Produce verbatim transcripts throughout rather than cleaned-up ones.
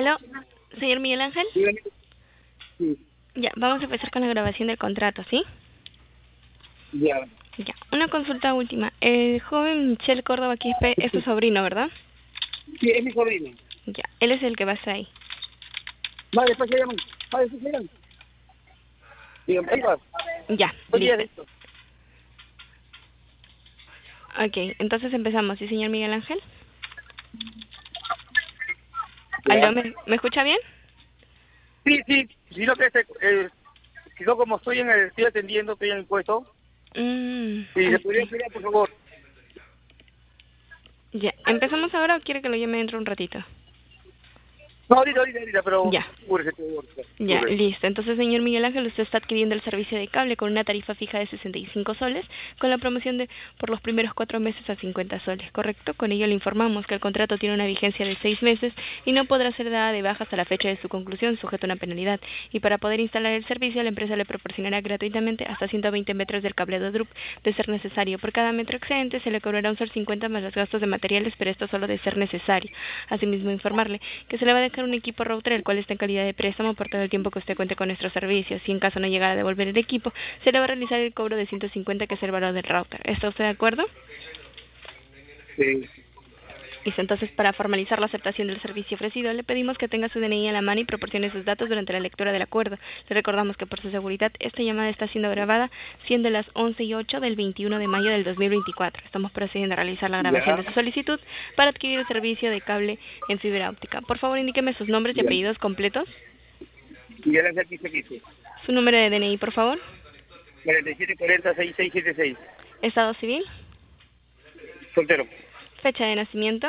Aló, señor Miguel Ángel. Dígame. Sí, Ya, vamos a empezar con la grabación del contrato, ¿sí? ya. Ya, una consulta última. El joven Michel Córdoba Quispe es su sobrino, ¿verdad? Sí, es mi sobrino. Ya, él es el que va a estar ahí. Vale, después se llaman. Vale, después se llaman. Dígame, ahí va. Ya, Oye, listo. Ok, entonces empezamos, ¿sí, señor Miguel Ángel? ya. Aló, ¿me, ¿me escucha bien? Sí, sí, sino que este, eh, sino como estoy en el, estoy atendiendo, estoy en el puesto. Mm, Si se pudiera ok. esperar, por favor. Ya, ¿empezamos ahora o quiere que lo llame dentro de un ratito? No, ahorita, ahorita, ahorita, pero Ya. apúrese, por favor. Ya, Apúrese. listo. Entonces, señor Miguel Ángel, usted está adquiriendo el servicio de cable con una tarifa fija de sesenta y cinco soles, con la promoción de por los primeros cuatro meses a cincuenta soles, ¿correcto? Con ello le informamos que el contrato tiene una vigencia de seis meses y no podrá ser dada de baja hasta la fecha de su conclusión, sujeto a una penalidad. Y para poder instalar el servicio, la empresa le proporcionará gratuitamente hasta ciento veinte metros del cableado D R U P, de ser necesario. Por cada metro excedente se le cobrará un sol cincuenta más los gastos de materiales, pero esto solo de ser necesario. Asimismo, informarle que se le va a dejar un equipo router, el cual está en calidad de préstamo por todo el tiempo que usted cuente con nuestros servicios. Si en caso no llegara a devolver el equipo, se le va a realizar el cobro de ciento cincuenta, que es el valor del router. ¿Está usted de acuerdo? Sí. Listo, entonces para formalizar la aceptación del servicio ofrecido, le pedimos que tenga su D N I a la mano y proporcione sus datos durante la lectura del acuerdo. Le recordamos que por su seguridad, esta llamada está siendo grabada, siendo las once y ocho del veintiuno de mayo del dos mil veinticuatro. Estamos procediendo a realizar la grabación Ya. de su solicitud para adquirir el servicio de cable en fibra óptica. Por favor, indíqueme sus nombres y Ya. apellidos completos. Y ya las aquí se quiso. Su número de D N I, por favor. cuarenta y siete cuarenta sesenta y seis setenta y seis. Estado civil. Soltero. Fecha de nacimiento.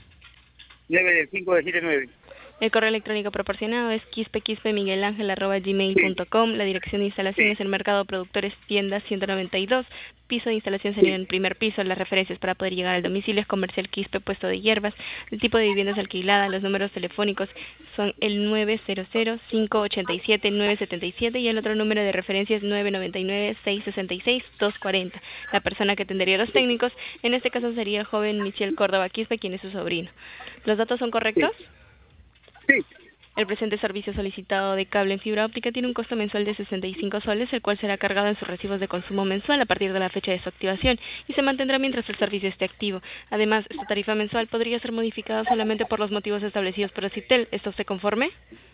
nueve del cinco del setenta y nueve. El correo electrónico proporcionado es quispequispemiguelangel arroba gmail Sí. punto com. La dirección de instalación Sí. es el Mercado Productores Tienda ciento noventa y dos. Piso de instalación sería Sí. en el primer piso. Las referencias para poder llegar al domicilio es Comercial Quispe, puesto de hierbas. El tipo de vivienda es alquilada. Los números telefónicos son el nueve cero cero, cinco ocho siete, nueve siete siete y el otro número de referencia es nueve nueve nueve, seis seis seis, dos cuatro cero. La persona que atendería a los técnicos, en este caso sería el joven Michel Córdoba Quispe, quien es su sobrino. ¿Los datos son correctos? Sí. Sí. El presente servicio solicitado de cable en fibra óptica tiene un costo mensual de sesenta y cinco soles, el cual será cargado en sus recibos de consumo mensual a partir de la fecha de su activación y se mantendrá mientras el servicio esté activo. Además, esta tarifa mensual podría ser modificada solamente por los motivos establecidos por Occitel. ¿Está usted conforme?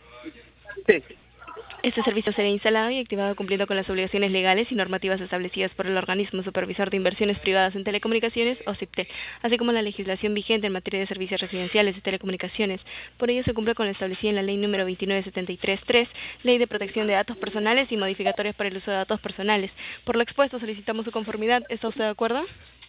Sí. Este servicio será instalado y activado cumpliendo con las obligaciones legales y normativas establecidas por el Organismo Supervisor de Inversiones Privadas en Telecomunicaciones, OCIPTEL, así como la legislación vigente en materia de servicios residenciales y telecomunicaciones. Por ello se cumple con lo establecido en la Ley número veintinueve setenta y tres tres, Ley de Protección de Datos Personales y modificatorias para el uso de datos personales. Por lo expuesto, solicitamos su conformidad. ¿Está usted de acuerdo?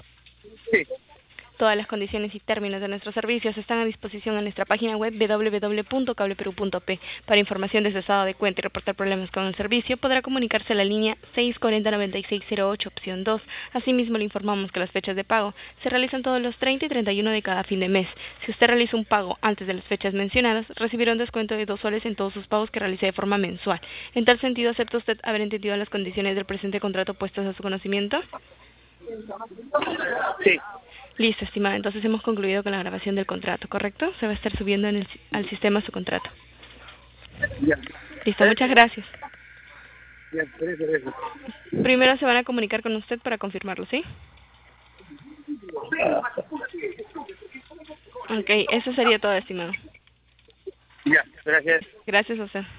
Sí. Todas las condiciones y términos de nuestros servicios están a disposición en nuestra página web doble u doble u doble u punto cableperú punto pe. Para información de su estado de cuenta y reportar problemas con el servicio, podrá comunicarse a la línea seis cuatro cero, nueve seis cero ocho, opción dos. Asimismo, le informamos que las fechas de pago se realizan todos los treinta y treinta y uno de cada fin de mes. Si usted realiza un pago antes de las fechas mencionadas, recibirá un descuento de dos soles en todos sus pagos que realice de forma mensual. En tal sentido, ¿acepta usted haber entendido las condiciones del presente contrato puestas a su conocimiento? Sí. Listo, estimada. Entonces hemos concluido con la grabación del contrato, ¿correcto? Se va a estar subiendo en el, al sistema su contrato. Ya. Listo, muchas gracias. Ya, por eso, por eso. Primero se van a comunicar con usted para confirmarlo, ¿sí? Ok, eso sería todo, estimado. Ya, gracias. Gracias a usted.